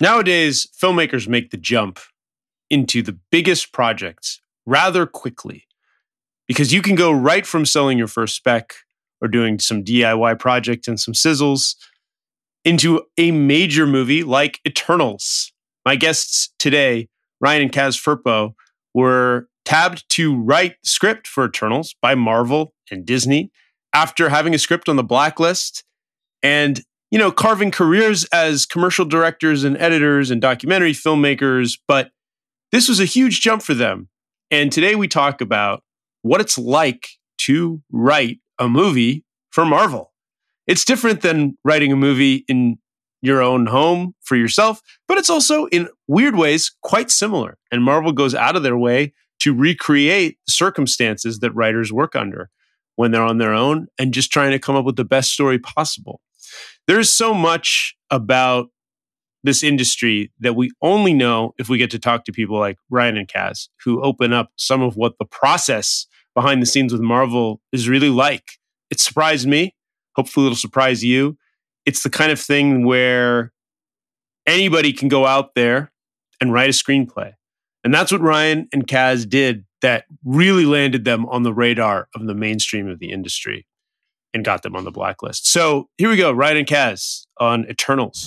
Nowadays, filmmakers make the jump into the biggest projects rather quickly because you can go right from selling your first spec or doing some DIY project and some sizzles into a major movie like Eternals. My guests today, Ryan and Kaz Firpo, were tabbed to write the script for Eternals by Marvel and Disney after having a script on the blacklist and carving careers as commercial directors and editors and documentary filmmakers. But this was a huge jump for them. And today we talk about what it's like to write a movie for Marvel. It's different than writing a movie in your own home for yourself, but it's also in weird ways quite similar. And Marvel goes out of their way to recreate the circumstances that writers work under when they're on their own and just trying to come up with the best story possible. There's so much about this industry that we only know if we get to talk to people like Ryan and Kaz, who open up some of what the process behind the scenes with Marvel is really like. It surprised me. Hopefully it'll surprise you. It's the kind of thing where anybody can go out there and write a screenplay. And that's what Ryan and Kaz did that really landed them on the radar of the mainstream of the industry and got them on the blacklist. So here we go, Ryan and Kaz on Eternals.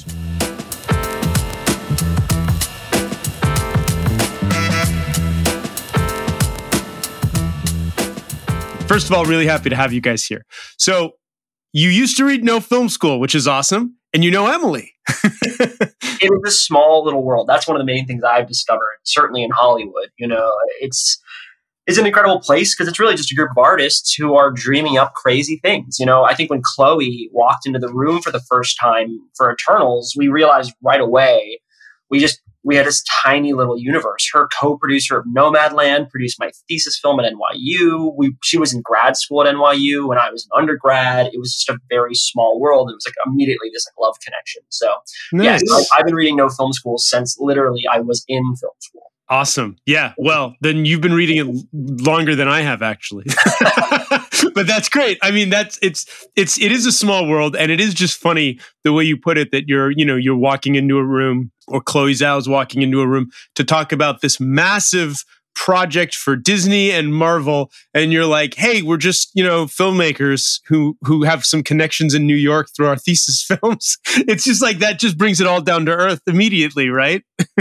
First of all, really happy to have you guys here. So you used to read No Film School, which is awesome. And you know Emily. It is a small little world. That's one of the main things I've discovered, certainly in Hollywood. It's an incredible place because it's really just a group of artists who are dreaming up crazy things. I think when Chloe walked into the room for the first time for Eternals, we realized right away we had this tiny little universe. Her co-producer of Nomadland produced my thesis film at NYU. She was in grad school at NYU when I was an undergrad. It was just a very small world. It was like immediately this love connection. So nice. Yeah, I've been reading No Film School since literally I was in film school. Awesome. Yeah. Well, then you've been reading it longer than I have, actually. But that's great. I mean, it is a small world, and it is just funny the way you put it that you're walking into a room, or Chloe Zhao's walking into a room to talk about this massive project for Disney and Marvel, and you're like, hey, we're just filmmakers who have some connections in New York through our thesis films. It's just like that just brings it all down to earth immediately, right?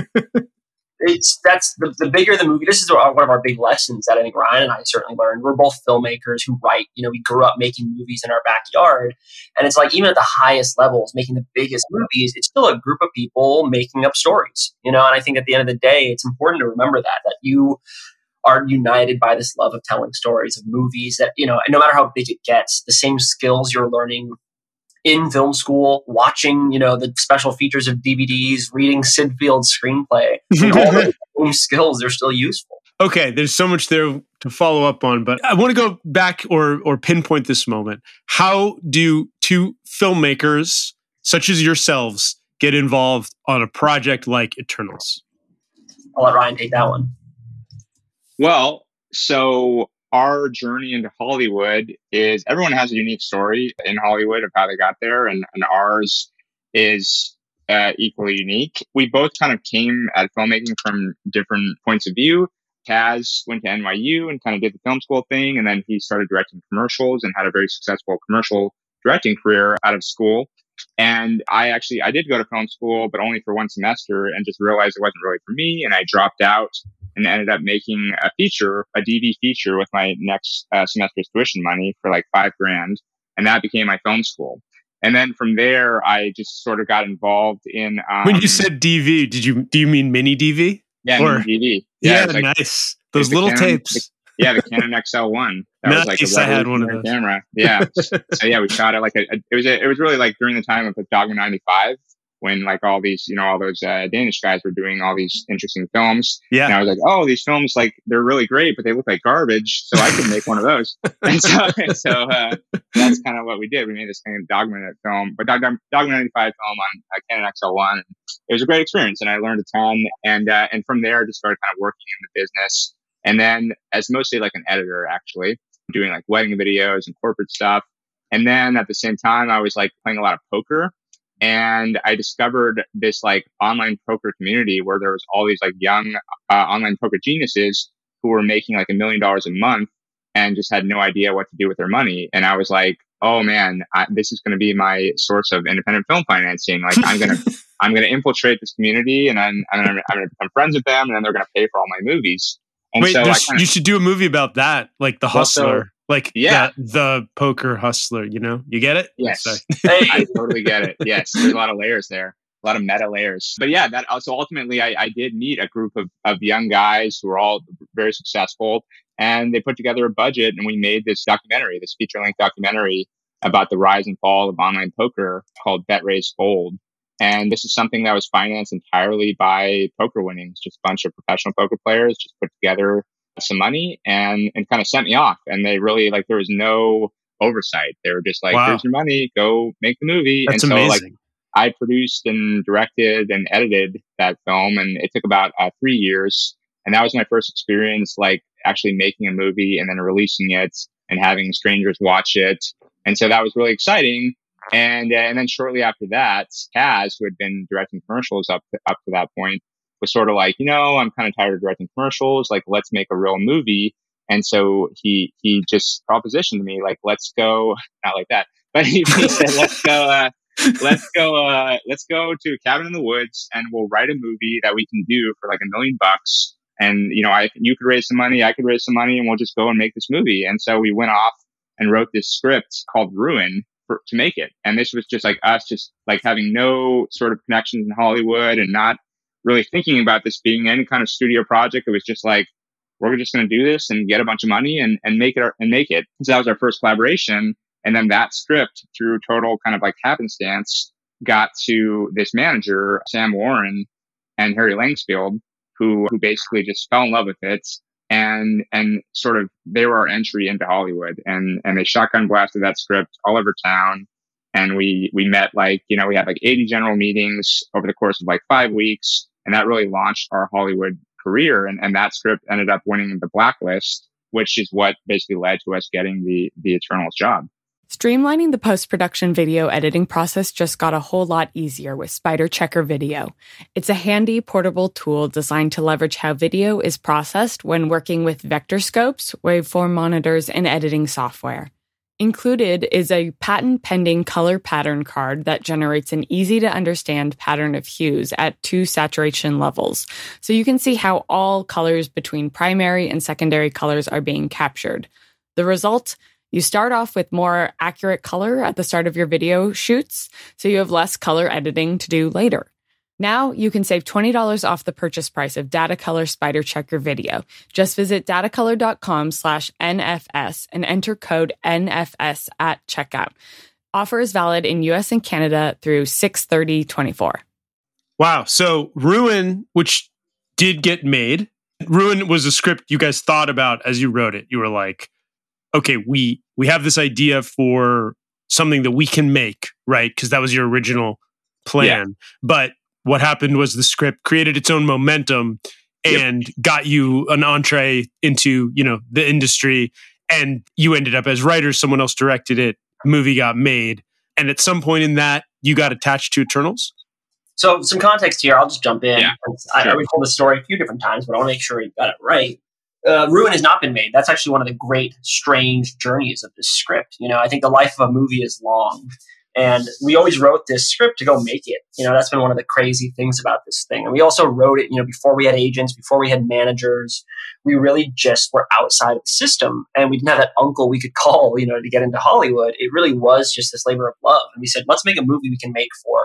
That's the bigger the movie. This is one of our big lessons that I think Ryan and I certainly learned. We're both filmmakers who write. We grew up making movies in our backyard, and it's like even at the highest levels, making the biggest movies, it's still a group of people making up stories. And I think at the end of the day, it's important to remember that you are united by this love of telling stories of movies. That and no matter how big it gets, the same skills you're learning in film school, watching, the special features of DVDs, reading Sid Field's screenplay, all those skills are still useful. Okay, there's so much there to follow up on, but I want to go back or pinpoint this moment. How do two filmmakers, such as yourselves, get involved on a project like Eternals? I'll let Ryan take that one. Well, so our journey into Hollywood is everyone has a unique story in Hollywood of how they got there, and ours is equally unique. We both kind of came at filmmaking from different points of view. Kaz went to NYU and kind of did the film school thing, and then he started directing commercials and had a very successful commercial directing career out of school. And I did go to film school, but only for one semester, and just realized it wasn't really for me, and I dropped out and ended up making a DV feature with my next semester's tuition money for like $5,000. And that became my film school. And then from there, I just sort of got involved in... when you said DV, do you mean mini DV? Yeah, mini DV. Yeah, nice. Those little tapes. The Canon XL1. That nice, was like a I had one of those. Camera. Yeah. So yeah, we shot it like it was really like during the time of Dogma 95, when like all these, all those Danish guys were doing all these interesting films. Yeah. And I was like, oh, these films, like, they're really great, but they look like garbage. So I could make one of those. And so that's kind of what we did. We made this kind of Dogma film, but Dogma 95 film on Canon XL1. It was a great experience, and I learned a ton. And from there, I just started kind of working in the business. And then as mostly like an editor, actually, doing like wedding videos and corporate stuff. And then at the same time, I was like playing a lot of poker. And I discovered this like online poker community where there was all these like young online poker geniuses who were making like $1 million a month and just had no idea what to do with their money. And I was like, oh man, this is going to be my source of independent film financing. Like I'm gonna infiltrate this community, and I'm gonna become friends with them, and then they're gonna pay for all my movies. And Wait, so you should do a movie about that, like the hustler, the poker hustler. You know, you get it? Yes, I totally get it. Yes, there's a lot of layers there, a lot of meta layers. But yeah, so ultimately, I did meet a group of young guys who were all very successful, and they put together a budget, and we made this documentary, this feature-length documentary about the rise and fall of online poker called Bet Raise Fold. And this is something that was financed entirely by poker winnings. Just a bunch of professional poker players just put together some money and kind of sent me off. And they really there was no oversight. They were just like, wow, here's your money, go make the movie. That's and so amazing. I produced and directed and edited that film, and it took about 3 years. And that was my first experience, actually making a movie and then releasing it and having strangers watch it. And so that was really exciting. And then shortly after that, Kaz, who had been directing commercials up to that point, was sort of like, I'm kind of tired of directing commercials. Let's make a real movie. And so he just propositioned me, let's go, not like that, but he said, let's go to a cabin in the woods, and we'll write a movie that we can do for $1 million. And you could raise some money, I could raise some money, and we'll just go and make this movie. And so we went off and wrote this script called Ruin to make it. And this was just us, having no sort of connections in Hollywood and not really thinking about this being any kind of studio project. It was just we're just going to do this and get a bunch of money and make it. So that was our first collaboration. And then that script, through total kind of happenstance, got to this manager, Sam Warren and Harry Langsfield, who basically just fell in love with it. And sort of, they were our entry into Hollywood, and they shotgun blasted that script all over town. And we met we had 80 general meetings over the course of 5 weeks. And that really launched our Hollywood career. And that script ended up winning the Blacklist, which is what basically led to us getting the Eternals job. Streamlining the post-production video editing process just got a whole lot easier with Spider Checker Video. It's a handy, portable tool designed to leverage how video is processed when working with vector scopes, waveform monitors, and editing software. Included is a patent-pending color pattern card that generates an easy-to-understand pattern of hues at 2 saturation levels, so you can see how all colors between primary and secondary colors are being captured. The result? You start off with more accurate color at the start of your video shoots, so you have less color editing to do later. Now you can save $20 off the purchase price of Datacolor Spider Checker Video. Just visit datacolor.com/NFS and enter code NFS at checkout. Offer is valid in US and Canada through 6/30/24. Wow. So Ruin, which did get made, Ruin was a script you guys thought about as you wrote it. You were like, okay, we have this idea for something that we can make, right? Because that was your original plan. Yeah. But what happened was the script created its own momentum and got you an entree into, the industry. And you ended up as writers, someone else directed it, movie got made. And at some point in that, you got attached to Eternals? So some context here, I'll just jump in. Yeah, I told the story a few different times, but I want to make sure you got it right. Ruin has not been made. That's actually one of the great, strange journeys of this script. I think the life of a movie is long. And we always wrote this script to go make it. That's been one of the crazy things about this thing. And we also wrote it, before we had agents, before we had managers. We really just were outside of the system. And we didn't have that uncle we could call, to get into Hollywood. It really was just this labor of love. And we said, let's make a movie we can make for,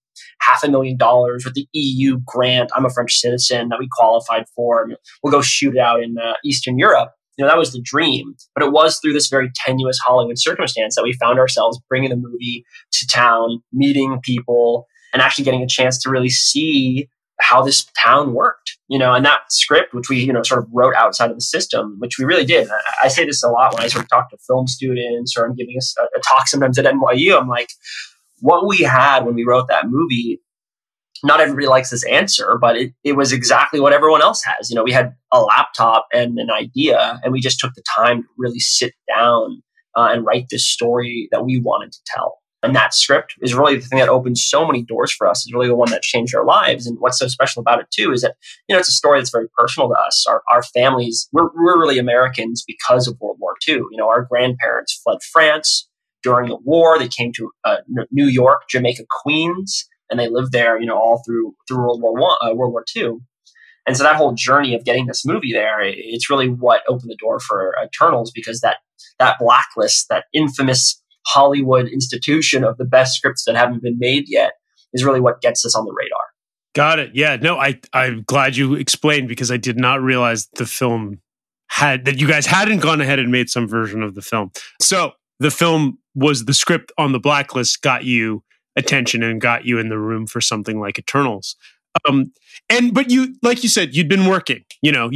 $500,000 with the EU grant. I'm a French citizen that we qualified for. We'll go shoot it out in Eastern Europe. That was the dream. But it was through this very tenuous Hollywood circumstance that we found ourselves bringing the movie to town, meeting people, and actually getting a chance to really see how this town worked. And that script, which we, sort of wrote outside of the system, which we really did. I say this a lot when I sort of talk to film students, or I'm giving a talk sometimes at NYU. I'm like, what we had when we wrote that movie, not everybody likes this answer, but it was exactly what everyone else has. We had a laptop and an idea, and we just took the time to really sit down and write this story that we wanted to tell. And that script is really the thing that opened so many doors for us. Is really the one that changed our lives. And what's so special about it too is that, it's a story that's very personal to us. Our families, we're really Americans because of World War II. Our grandparents fled France during the war. They came to New York, Jamaica, Queens, and they lived there, all through World War II. And so that whole journey of getting this movie there, it's really what opened the door for Eternals, because that blacklist, that infamous Hollywood institution of the best scripts that haven't been made yet, is really what gets us on the radar. Got it. Yeah. No, I'm glad you explained, because I did not realize the film that you guys hadn't gone ahead and made some version of the film. So the film was the script on the blacklist got you attention and got you in the room for something like Eternals. But you, like you said, you'd been working,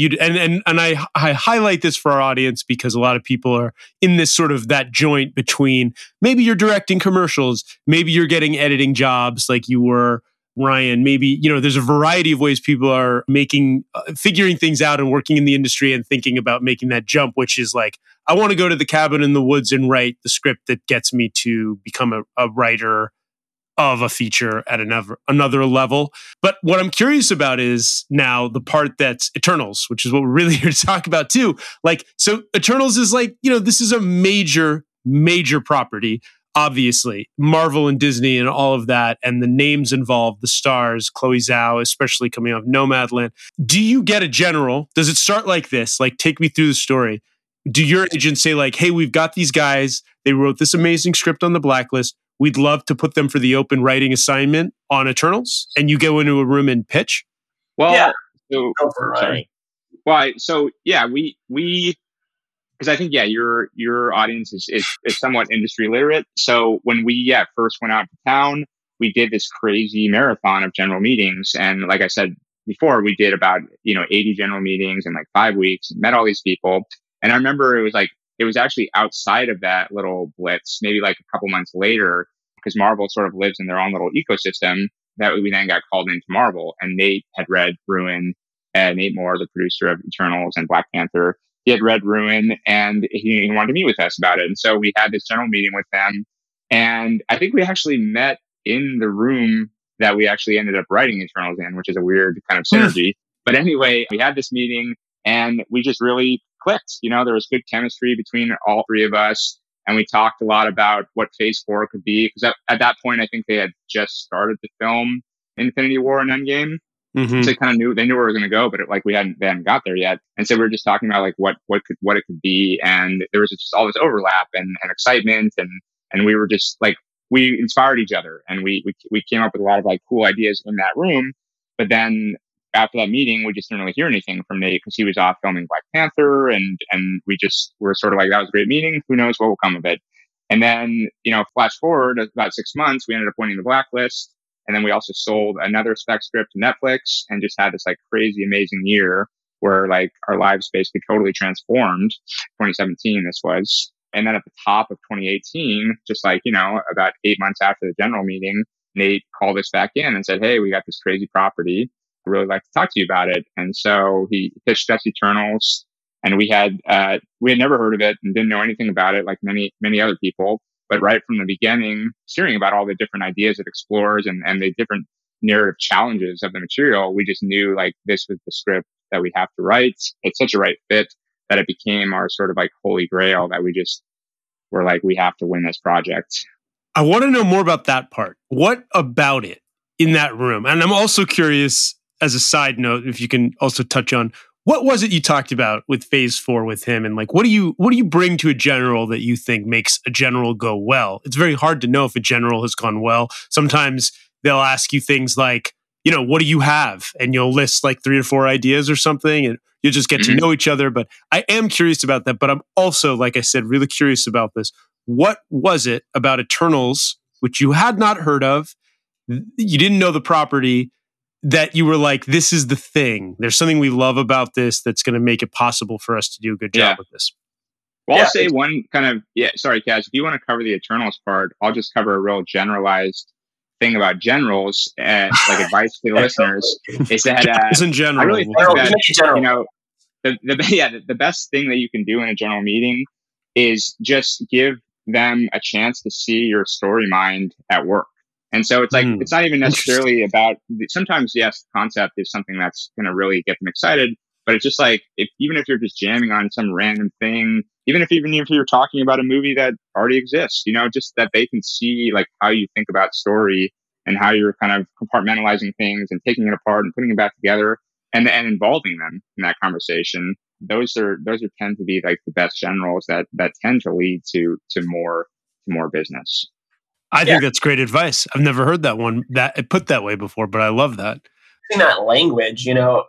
I highlight this for our audience because a lot of people are in this sort of that joint between maybe you're directing commercials, maybe you're getting editing jobs like you were, Ryan. Maybe, there's a variety of ways people are figuring things out and working in the industry and thinking about making that jump, which is like, I want to go to the cabin in the woods and write the script that gets me to become a writer of a feature at another level. But what I'm curious about is now the part that's Eternals, which is what we're really here to talk about too. Like, so Eternals is like, this is a major property, obviously. Marvel and Disney and all of that, and the names involved, the stars, Chloe Zhao, especially coming off Nomadland. Do you get a general? Does it start like this? Like, take me through the story. Do your agents say like, hey, we've got these guys, they wrote this amazing script on the blacklist, we'd love to put them for the open writing assignment on Eternals, and you go into a room and pitch? Well, yeah. So, go for it, sorry. Well, so yeah, we because I think your audience is somewhat industry literate. So when we first went out to town, we did this crazy marathon of general meetings, and like I said before, we did about 80 general meetings in like 5 weeks, and met all these people. And I remember it was actually outside of that little blitz, maybe like a couple months later, because Marvel sort of lives in their own little ecosystem, that we then got called into Marvel. And Nate had read Ruin, Nate Moore, the producer of Eternals and Black Panther. He had read Ruin, and he wanted to meet with us about it. And so we had this general meeting with them. And I think we actually met in the room that we actually ended up writing Eternals in, which is a weird kind of synergy. But anyway, we had this meeting and we just really clicked. There was good chemistry between all three of us. And we talked a lot about what Phase 4 could be. Because at that point, I think they had just started to film Infinity War and Endgame. Mm-hmm. So they knew where it was going to go, but they hadn't got there yet. And so we were just talking about like what it could be. And there was just all this overlap and excitement. And we were just like, we inspired each other, and we came up with a lot of like cool ideas in that room. But then after that meeting, we just didn't really hear anything from Nate because he was off filming Black Panther, and we just were sort of like, that was a great meeting. Who knows what will come of it? And then, flash forward about 6 months, we ended up winning the blacklist. And then we also sold another spec script to Netflix and just had this like crazy, amazing year where like our lives basically totally transformed. 2017, this was. And then at the top of 2018, just like, about 8 months after the general meeting, Nate called us back in and said, hey, we got this crazy property. I'd really like to talk to you about it. And so he pitched us Eternals, and we had never heard of it and didn't know anything about it like many other people. But right from the beginning, hearing about all the different ideas it explores and the different narrative challenges of the material, we just knew like this was the script that we have to write. It's such a right fit that it became our sort of like holy grail that we just were like, we have to win this project. I want to know more about that part. What about it in that room? And I'm also curious, as a side note, if you can also touch on what was it you talked about with Phase 4 with him, and like what do you bring to a general that you think makes a general go well? It's very hard to know if a general has gone well. Sometimes they'll ask you things like, what do you have? And you'll list like 3 or 4 ideas or something, and you'll just get to know each other. But I am curious about that. But I'm also, like I said, really curious about this. What was it about Eternals, which you had not heard of, you didn't know the property, that you were like, this is the thing. There's something we love about this that's going to make it possible for us to do a good job with this. Well, I'll say one kind of, sorry, Kaz, if you want to cover the Eternals part, I'll just cover a real generalized thing about generals and like advice to the listeners is that in general, I really think that, the best thing that you can do in a general meeting is just give them a chance to see your story mind at work. And so it's like, it's not even necessarily about, sometimes, yes, the concept is something that's going to really get them excited, but it's just like, even if you're just jamming on some random thing, even if you're talking about a movie that already exists, just that they can see like how you think about story and how you're kind of compartmentalizing things and taking it apart and putting it back together and involving them in that conversation. Those tend to be like the best generals that tend to lead to more business. I think that's great advice. I've never heard that one put that way before, but I love that. In that language,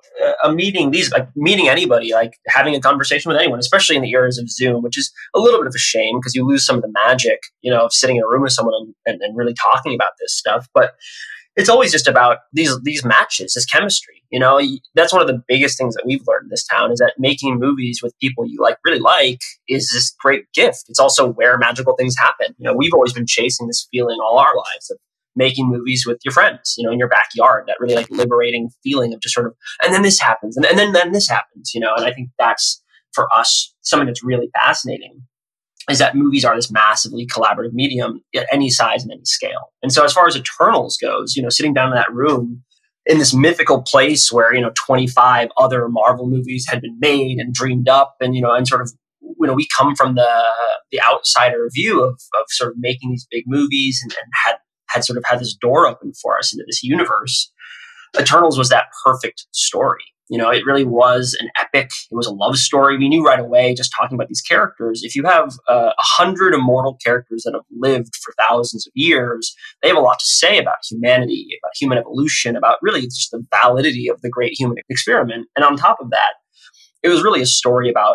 meeting anybody, like having a conversation with anyone, especially in the eras of Zoom, which is a little bit of a shame because you lose some of the magic, of sitting in a room with someone and really talking about this stuff. But it's always just about these matches, this chemistry. That's one of the biggest things that we've learned in this town is that making movies with people you really like is this great gift. It's also where magical things happen. We've always been chasing this feeling all our lives of making movies with your friends, in your backyard, that really liberating feeling of just sort of, and then this happens, and then this happens, and I think that's for us something that's really fascinating. Is that movies are this massively collaborative medium at any size and any scale. And so as far as Eternals goes, sitting down in that room in this mythical place where, 25 other Marvel movies had been made and dreamed up and, and sort of, we come from the outsider view of sort of making these big movies and had sort of had this door open for us into this universe. Eternals was that perfect story. It really was an epic. It was a love story. We knew right away, just talking about these characters, if you have 100 immortal characters that have lived for thousands of years, they have a lot to say about humanity, about human evolution, about really just the validity of the great human experiment. And on top of that, it was really a story about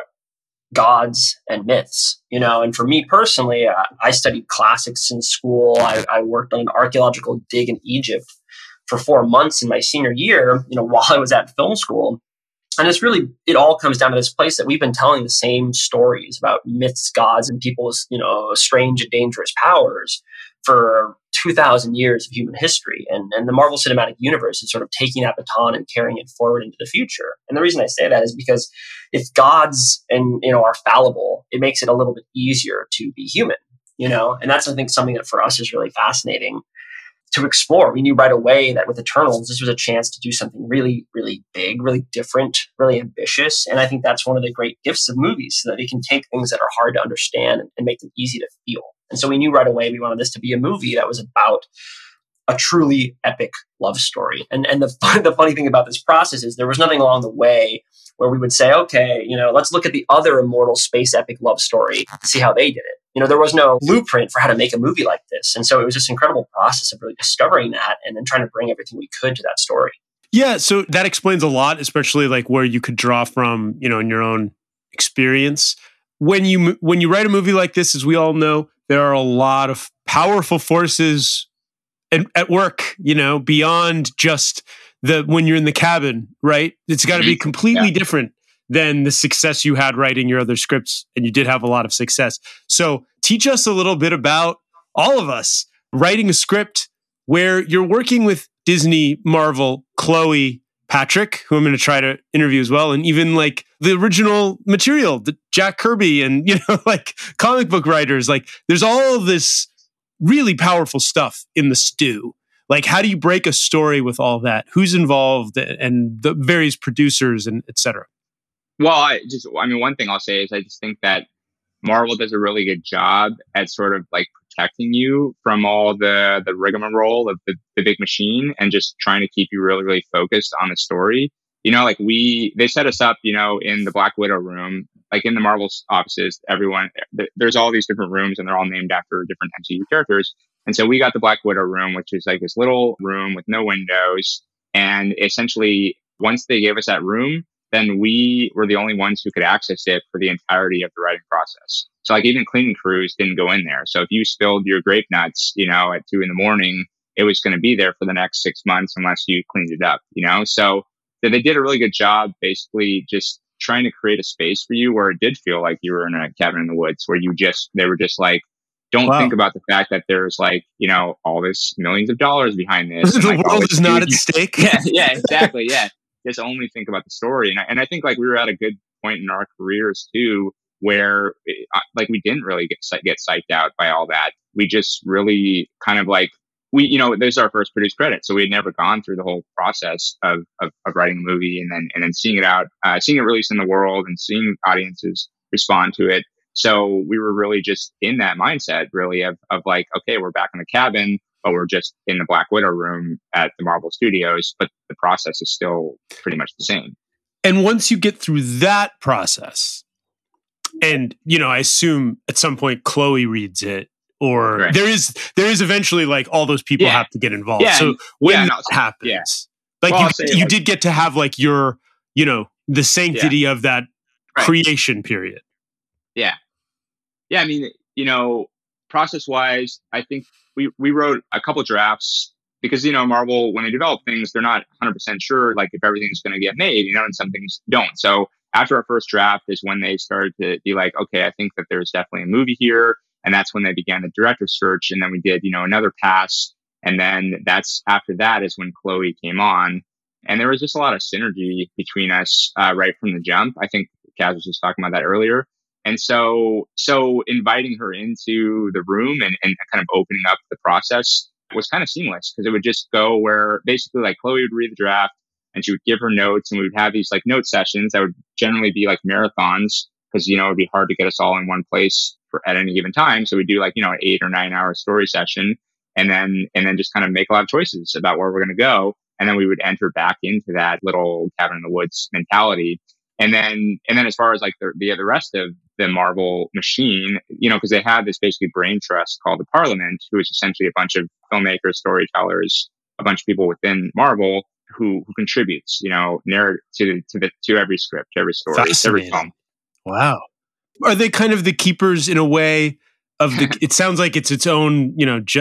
gods and myths, and for me personally, I studied classics in school. I worked on an archaeological dig in Egypt for 4 months in my senior year, while I was at film school. And it all comes down to this place that we've been telling the same stories about myths, gods, and people's, strange and dangerous powers for 2,000 years of human history. And the Marvel Cinematic Universe is sort of taking that baton and carrying it forward into the future. And the reason I say that is because if gods are fallible, it makes it a little bit easier to be human, and that's, I think, something that for us is really fascinating to explore. We knew right away that with Eternals, this was a chance to do something really, really big, really different, really ambitious. And I think that's one of the great gifts of movies, so that they can take things that are hard to understand and make them easy to feel. And so we knew right away we wanted this to be a movie that was about a truly epic love story. And the funny thing about this process is there was nothing along the way where we would say, okay, let's look at the other immortal space epic love story and see how they did it. There was no blueprint for how to make a movie like this. And so it was this incredible process of really discovering that and then trying to bring everything we could to that story. Yeah, so that explains a lot, especially where you could draw from, in your own experience. When you write a movie like this, as we all know, there are a lot of powerful forces at work, beyond just when you're in the cabin, right? It's got to be completely different than the success you had writing your other scripts, and you did have a lot of success. So teach us a little bit about all of us writing a script where you're working with Disney, Marvel, Chloe, Patrick, who I'm going to try to interview as well, and even the original material, the Jack Kirby and, comic book writers. There's all of this really powerful stuff in the stew. How do you break a story with all that? Who's involved and the various producers and et cetera? Well, one thing I'll say is I just think that Marvel does a really good job at sort of protecting you from all the rigmarole of the big machine and just trying to keep you really, really focused on the story. They set us up, in the Black Widow room, in the Marvel offices, there's all these different rooms and they're all named after different MCU characters. And so we got the Black Widow room, which is this little room with no windows. And essentially, once they gave us that room, then we were the only ones who could access it for the entirety of the writing process. So even cleaning crews didn't go in there. So if you spilled your grape nuts, at 2 a.m, it was going to be there for the next 6 months unless you cleaned it up, So they did a really good job basically just trying to create a space for you where it did feel like you were in a cabin in the woods, where they were just don't think about the fact that there's all this millions of dollars behind this. The world is not at stake. Yeah, exactly. Yeah. Just only think about the story. And I think we were at a good point in our careers too, where like we didn't really get psyched out by all that. We just really kind of like, this is our first produced credit. So we had never gone through the whole process of writing a movie and then seeing it out, seeing it released in the world and seeing audiences respond to it. So we were really just in that mindset really of like, okay, we're back in the cabin, but we're just in the Black Widow room at the Marvel Studios, but the process is still pretty much the same. And once you get through that process, and, I assume at some point Chloe reads it, or right. there is eventually like all those people have to get involved. Yeah, so when that happens, you did get to have like your, the sanctity of that creation period. Yeah. Yeah. I mean, process wise, I think we wrote a couple drafts because, Marvel, when they develop things, they're not 100% sure like if everything's going to get made, and some things don't. So after our first draft is when they started to be like, okay, I think that there's definitely a movie here. And that's when they began the director search. And then we did, another pass. And then after that is when Chloe came on. And there was just a lot of synergy between us right from the jump. I think Kaz was just talking about that earlier. And so inviting her into the room and kind of opening up the process was kind of seamless because it would just go where basically like Chloe would read the draft and she would give her notes and we would have these like note sessions that would generally be like marathons because, it would be hard to get us all in one place at any given time. So we do like, an 8 or 9 hour story session and then just kind of make a lot of choices about where we're going to go. And then we would enter back into that little cabin in the woods mentality. And then as far as like the rest of the Marvel machine, because they have this basically brain trust called the Parliament, who is essentially a bunch of filmmakers, storytellers, a bunch of people within Marvel who contributes, narrative to every script, to every story, to every film. Wow. Are they kind of the keepers in a way of the, it sounds like it's its own,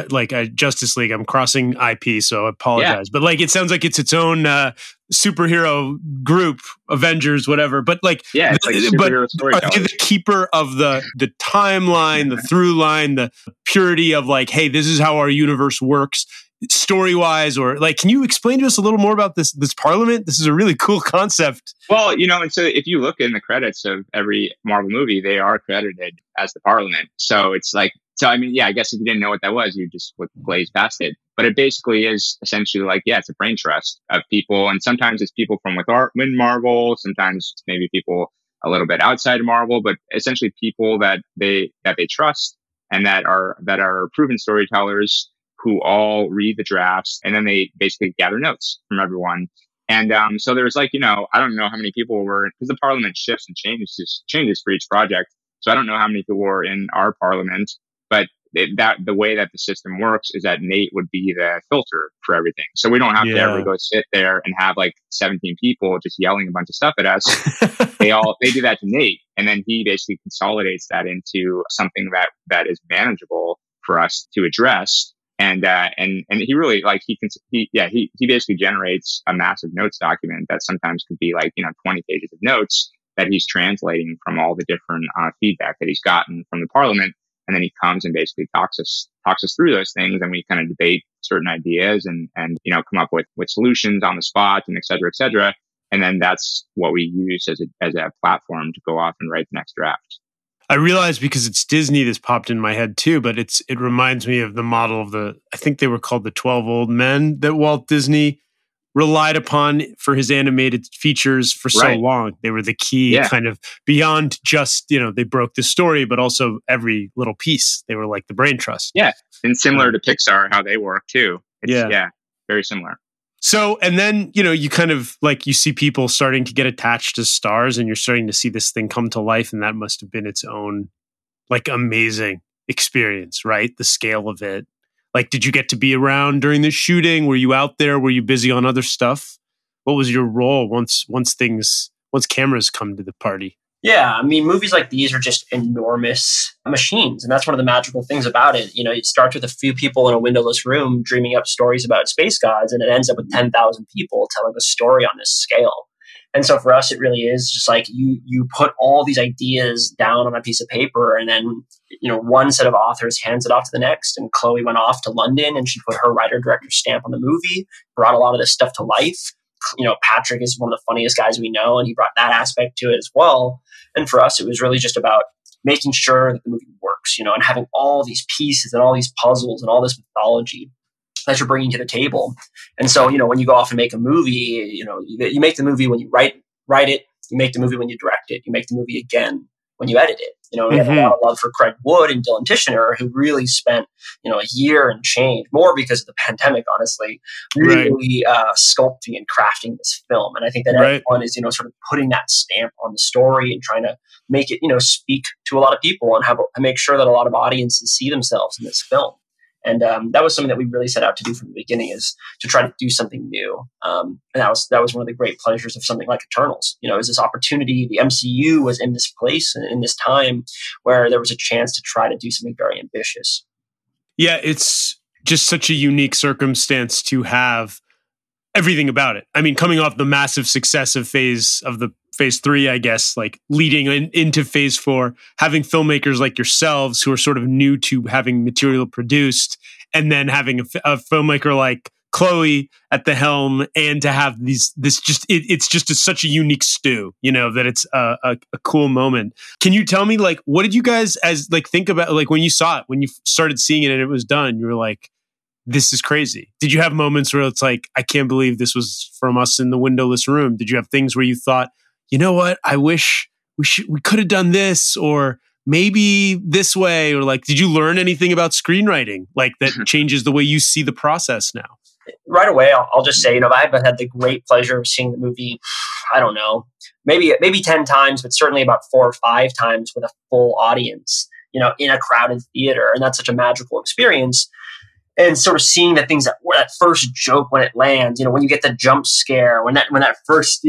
Justice League. I'm crossing IP, so I apologize. But like, it sounds like it's its own superhero group, Avengers, whatever. But like, it's like superhero storytellers. Are they the keeper of the timeline, the through line, the purity of like, hey, this is how our universe works story wise? Or like, can you explain to us a little more about this Parliament? This is a really cool concept. Well, and so if you look in the credits of every Marvel movie, they are credited as the Parliament. So it's like, I guess if you didn't know what that was, you just would glaze past it. But it basically is essentially like, it's a brain trust of people. And sometimes it's people from within Marvel. Sometimes it's maybe people a little bit outside of Marvel, but essentially people that they trust and that are proven storytellers who all read the drafts and then they basically gather notes from everyone. And so there's like, I don't know how many people were, because the Parliament shifts and changes for each project. So I don't know how many people were in our Parliament, but the way that the system works is that Nate would be the filter for everything. So we don't have to ever go sit there and have like 17 people just yelling a bunch of stuff at us. They do that to Nate. And then he basically consolidates that into something that is manageable for us to address. And he really like, he basically generates a massive notes document that sometimes could be like, 20 pages of notes that he's translating from all the different feedback that he's gotten from the Parliament. And then he comes and basically talks us through those things. And we kind of debate certain ideas and come up with solutions on the spot and et cetera, et cetera. And then that's what we use as a platform to go off and write the next draft. I realize because it's Disney, this popped in my head too, but it reminds me of the model of I think they were called the 12 Old Men that Walt Disney relied upon for his animated features for so long. They were the key kind of beyond just, they broke the story, but also every little piece. They were like the brain trust. Yeah. And similar to Pixar, how they work too. It's, very similar. So, and then, you kind of like, you see people starting to get attached to stars and you're starting to see this thing come to life. And that must have been its own like amazing experience, right? The scale of it. Like, did you get to be around during the shooting? Were you out there? Were you busy on other stuff? What was your role once cameras come to the party? Yeah, I mean, movies like these are just enormous machines. And that's one of the magical things about it. It starts with a few people in a windowless room dreaming up stories about space gods, and it ends up with 10,000 people telling a story on this scale. And so for us, it really is just like you put all these ideas down on a piece of paper, and then, one set of authors hands it off to the next. And Chloe went off to London and she put her writer-director stamp on the movie, brought a lot of this stuff to life. Patrick is one of the funniest guys we know, and he brought that aspect to it as well. And for us, it was really just about making sure that the movie works, and having all these pieces and all these puzzles and all this mythology that you're bringing to the table. And so, when you go off and make a movie, you make the movie when you write it, you make the movie when you direct it, you make the movie again when you edit it. We have a lot of love for Craig Wood and Dylan Tishner, who really spent, a year and change, more because of the pandemic, honestly, really sculpting and crafting this film. And I think that everyone is, sort of putting that stamp on the story and trying to make it, speak to a lot of people and make sure that a lot of audiences see themselves in this film. And that was something that we really set out to do from the beginning, is to try to do something new. And that was one of the great pleasures of something like Eternals. Is this opportunity. The MCU was in this place and in this time where there was a chance to try to do something very ambitious. Yeah, it's just such a unique circumstance to have everything about it. I mean, coming off the massive success of phase 3, I guess, like leading into phase 4, having filmmakers like yourselves who are sort of new to having material produced, and then having a filmmaker like Chloe at the helm, and to have it's just such a unique stew, that it's a cool moment. Can you tell me, like, what did you guys think about, like, when you saw it, when you started seeing it and it was done, you were like, this is crazy? Did you have moments where it's like, I can't believe this was from us in the windowless room? Did you have things where you thought, you know what, I wish we could have done this, or maybe this way, or like, did you learn anything about screenwriting, like, that changes the way you see the process now? Right away, I'll just say, I've had the great pleasure of seeing the movie, I don't know, maybe 10 times, but certainly about 4 or 5 times with a full audience, in a crowded theater. And that's such a magical experience. And sort of seeing the things that first joke when it lands, when you get the jump scare, when that first,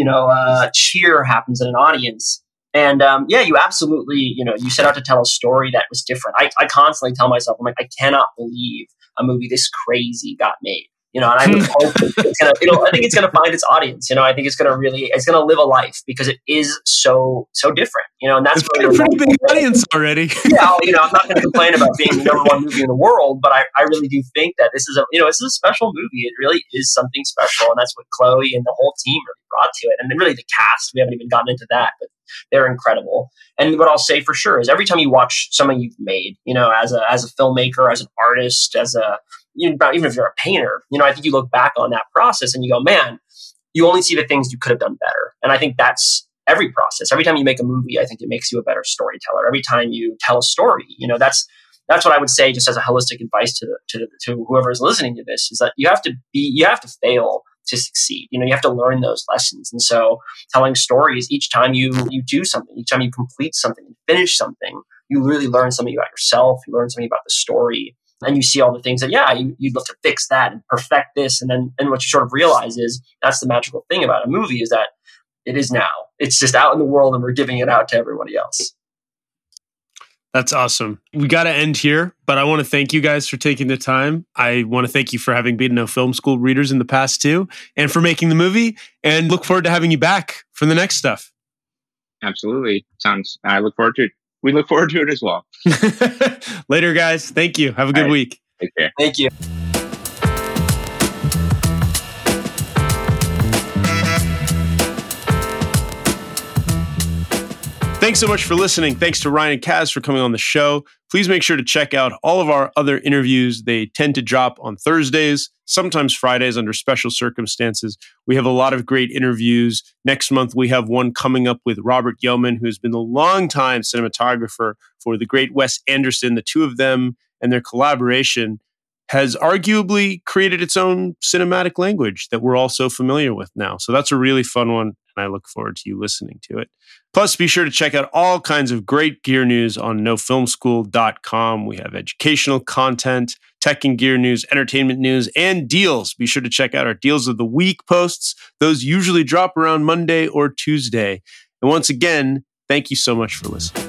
cheer happens in an audience. And you absolutely, you set out to tell a story that was different. I constantly tell myself, I'm like, I cannot believe a movie this crazy got made. And I would hope it's gonna, I think it's gonna find its audience. I think it's gonna live a life, because it is so different. And that's really a pretty big audience already. Yeah, I'm not gonna complain about being the number 1 movie in the world, but I really do think that this is a special movie. It really is something special, and that's what Chloe and the whole team really brought to it. And then really the cast, we haven't even gotten into that, but they're incredible. And what I'll say for sure is, every time you watch something you've made, as a filmmaker, as an artist, even if you're a painter, I think you look back on that process and you go, man, you only see the things you could have done better. And I think that's every process. Every time you make a movie, I think it makes you a better storyteller. Every time you tell a story, that's what I would say, just as a holistic advice to whoever is listening to this, is that you have to fail to succeed. You have to learn those lessons. And so telling stories, each time you do something, each time you complete something and finish something, you really learn something about yourself. You learn something about the story. And you see all the things that, you'd love to fix that and perfect this. And what you sort of realize is, that's the magical thing about a movie, is that it is now. It's just out in the world, and we're giving it out to everybody else. That's awesome. We got to end here, but I want to thank you guys for taking the time. I want to thank you for having been no film school readers in the past too, and for making the movie, and look forward to having you back for the next stuff. Absolutely. I look forward to it. We look forward to it as well. Later, guys. Thank you. Have a good week. Take care. Thank you. Thanks so much for listening. Thanks to Ryan and Kaz for coming on the show. Please make sure to check out all of our other interviews. They tend to drop on Thursdays, sometimes Fridays under special circumstances. We have a lot of great interviews. Next month, we have one coming up with Robert Yeoman, who's been a longtime cinematographer for the great Wes Anderson. The two of them and their collaboration has arguably created its own cinematic language that we're all so familiar with now. So that's a really fun one, and I look forward to you listening to it. Plus, be sure to check out all kinds of great gear news on nofilmschool.com. We have educational content, tech and gear news, entertainment news, and deals. Be sure to check out our Deals of the Week posts. Those usually drop around Monday or Tuesday. And once again, thank you so much for listening.